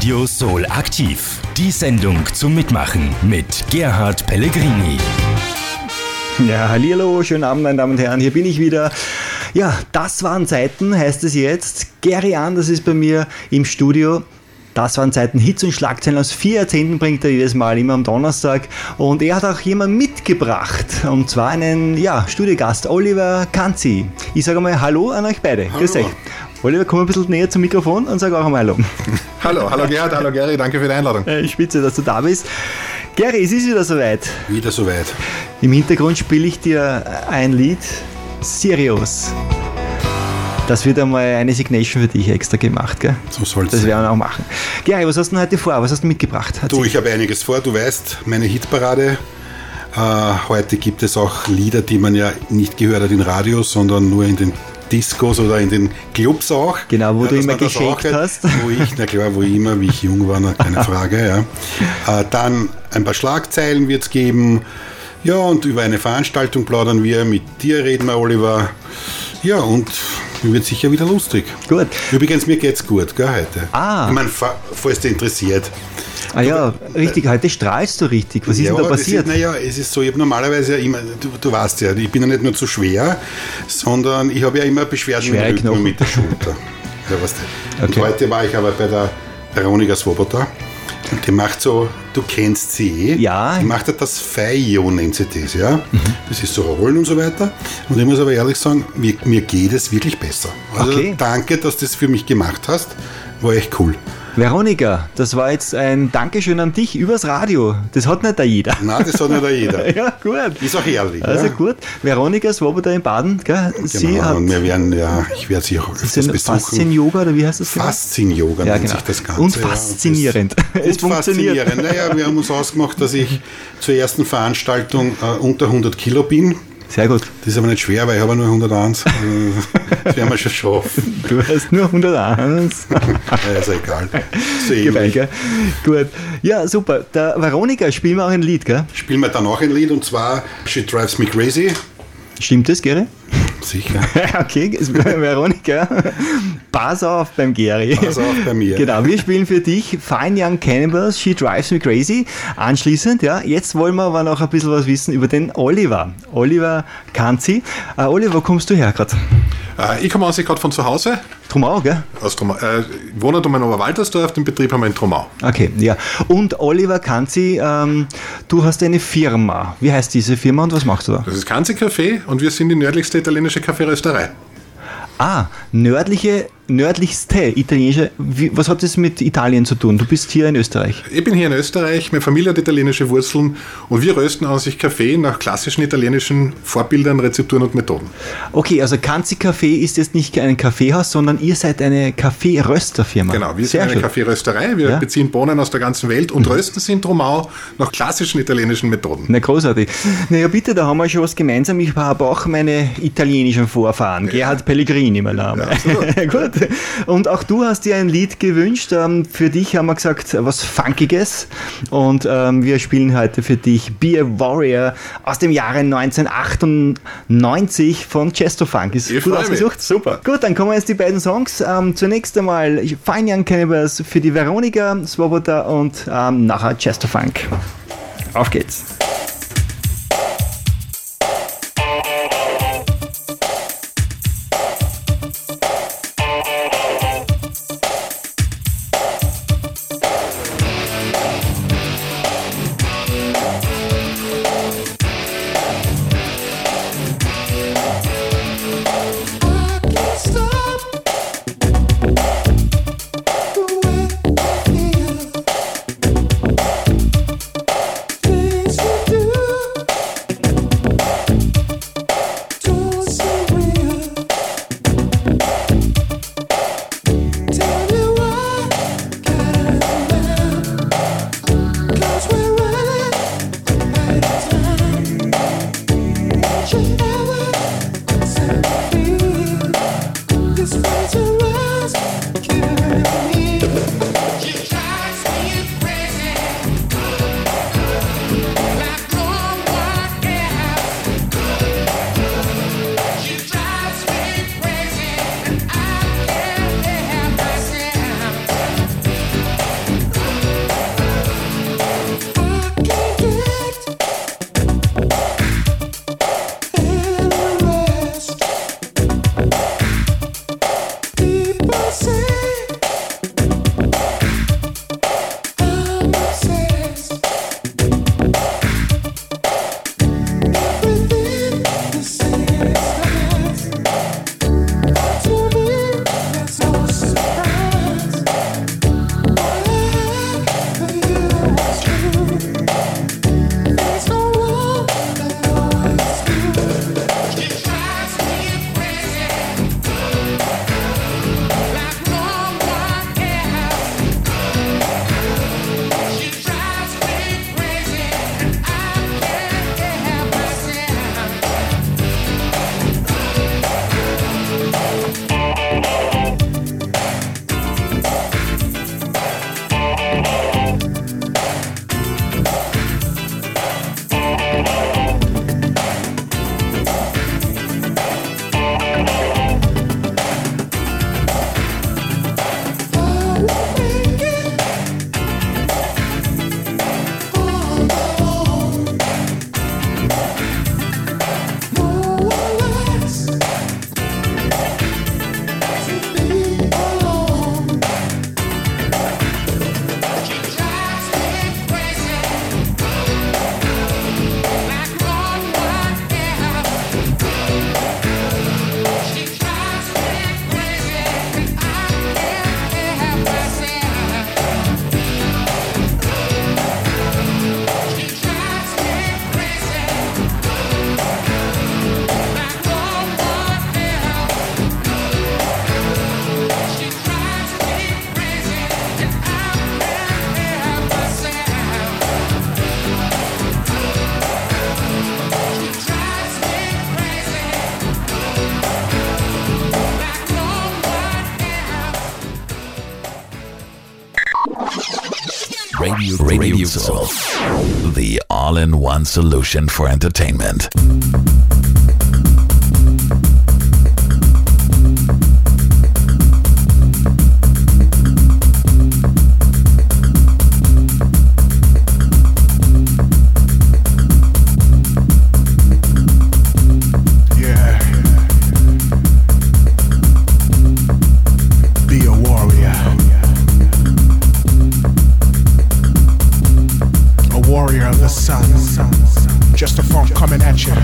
Radio Soul aktiv. Die Sendung zum Mitmachen mit Gerhard Pellegrini. Ja, hallihallo, schönen Abend, meine Damen und Herren, hier bin ich wieder. Ja, das waren Zeiten, heißt es jetzt. Gary Anders ist bei mir im Studio. Das waren Zeiten, Hits und Schlagzeilen aus 4 Jahrzehnten bringt er jedes Mal, immer am Donnerstag. Und er hat auch jemanden mitgebracht, und zwar einen Studiogast, Oliver Kanzi. Ich sage mal Hallo an euch beide. Hallo. Grüß euch. Oliver, komm ein bisschen näher zum Mikrofon und sag auch einmal Hallo. Hallo Gerhard, hallo Gary, danke für die Einladung. Spitze, dass du da bist. Gary, es ist wieder soweit. Wieder soweit. Im Hintergrund spiele ich dir ein Lied, Sirius. Das wird einmal eine Signation für dich extra gemacht, gell? So soll's Das sein. werden wir auch machen. Gary, was hast du denn heute vor? Was hast du mitgebracht? Du, ich habe einiges vor, du weißt, meine Hitparade. Heute gibt es auch Lieder, die man ja nicht gehört hat in Radios, sondern nur in den Discos oder in den Clubs auch. Genau, wo du dass immer man das geschenkt auch hast. Wie ich jung war, keine Frage. Ja. Dann ein paar Schlagzeilen wird es geben. Ja, und über eine Veranstaltung plaudern wir. Mit dir reden wir, Oliver. Ja, und wird sicher wieder lustig. Gut. Übrigens, mir geht's gut, gell, heute. Ah. Ich meine, falls dich interessiert. Ah ja, richtig, heute strahlst du richtig. Was ist denn da passiert? Es ist so, ich habe normalerweise ja immer, du weißt ja, ich bin ja nicht nur zu schwer, sondern ich habe ja immer Beschwerden mit dem Rücken und mit der Schulter. Ja, weißt du. Und heute war ich aber bei der Veronika Svoboda. Und die macht so, du kennst sie Ja. Die macht das FIO, nennt sie das, ja. Das ist so Rollen und so weiter. Und ich muss aber ehrlich sagen, mir geht es wirklich besser. Also Okay. Danke, dass du das für mich gemacht hast. War echt cool. Veronika, das war jetzt ein Dankeschön an dich übers Radio. Das hat nicht da jeder. Nein, das hat nicht jeder. Ja, gut. Ist auch ehrlich. Also ja. gut. Veronika Svoboda in Baden, gell? Sie Genau, hat und wir werden, ich werde sie auch öfters besuchen. Faszien-Yoga, oder wie heißt das? Faszien-Yoga nennt sich das Ganze. Und faszinierend. Und faszinierend. Naja, wir haben uns ausgemacht, dass ich zur ersten Veranstaltung unter 100 Kilo bin. Sehr gut. Das ist aber nicht schwer, weil ich habe nur 101. Das werden wir schon schaffen. Du hast nur 101. Ja, ist egal. So Gemein, ähnlich. gell? Gut. Ja, super. Der Veronika spielen wir auch ein Lied, gell? Spielen wir dann auch ein Lied, und zwar She Drives Me Crazy. Stimmt das, Gary? Sicher. Okay, Veronika, pass auf beim Gary. Pass auf bei mir. Genau, wir spielen für dich Fine Young Cannibals, She Drives Me Crazy. Anschließend, jetzt wollen wir aber noch ein bisschen was wissen über den Oliver. Oliver Kanzi. Oliver, wo kommst du her gerade? Ich komme gerade von zu Hause. Trumau, gell? Aus Trumau. Ich wohne in Oberwaltersdorf, den Betrieb haben wir in Trumau. Okay, ja. Und Oliver Kanzi, du hast eine Firma. Wie heißt diese Firma und was machst du da? Das ist Kanzi Café und wir sind die nördlichste italienische Kaffeerösterei. Nördlichste italienische. Was hat das mit Italien zu tun? Du bist hier in Österreich. Ich bin hier in Österreich, meine Familie hat italienische Wurzeln und wir rösten an sich Kaffee nach klassischen italienischen Vorbildern, Rezepturen und Methoden. Okay, also Kanzi Café ist jetzt nicht ein Kaffeehaus, sondern ihr seid eine Kaffeerösterfirma. Genau, wir Sehr sind eine schön. Kaffeerösterei, wir beziehen Bohnen aus der ganzen Welt und rösten sie in Trumau nach klassischen italienischen Methoden. Na, großartig. Naja, bitte, da haben wir schon was gemeinsam. Ich habe auch meine italienischen Vorfahren. Gerhard Pellegrini, mein Name. Ja, Gut. Und auch du hast dir ein Lied gewünscht. Für dich haben wir gesagt, was Funkiges. Und wir spielen heute für dich Be a Warrior aus dem Jahre 1998 von Chesto Funk. Ist Ich gut freu ausgesucht? mich. Super. Gut, dann kommen jetzt die beiden Songs. Zunächst einmal Fine Young Cannibals für die Veronika Svoboda und nachher Chesto Funk. Auf geht's. Things Radio Soul. The all-in-one solution for entertainment. Just a funk coming at you.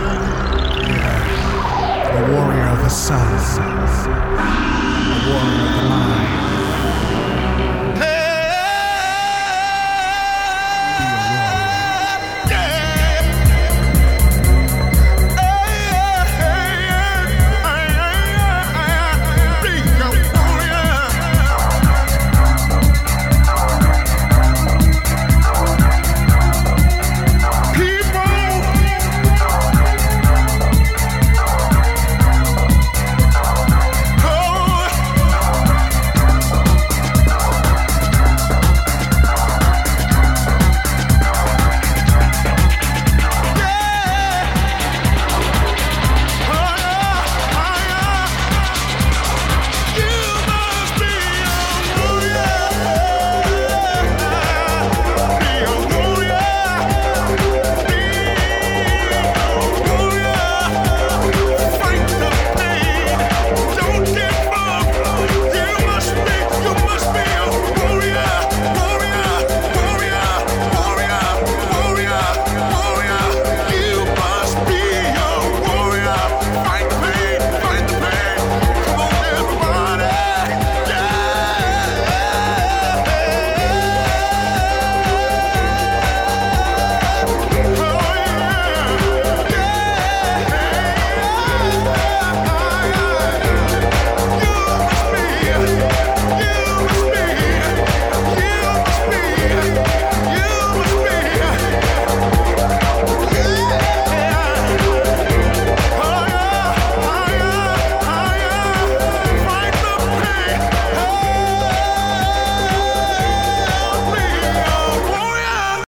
sun, a warrior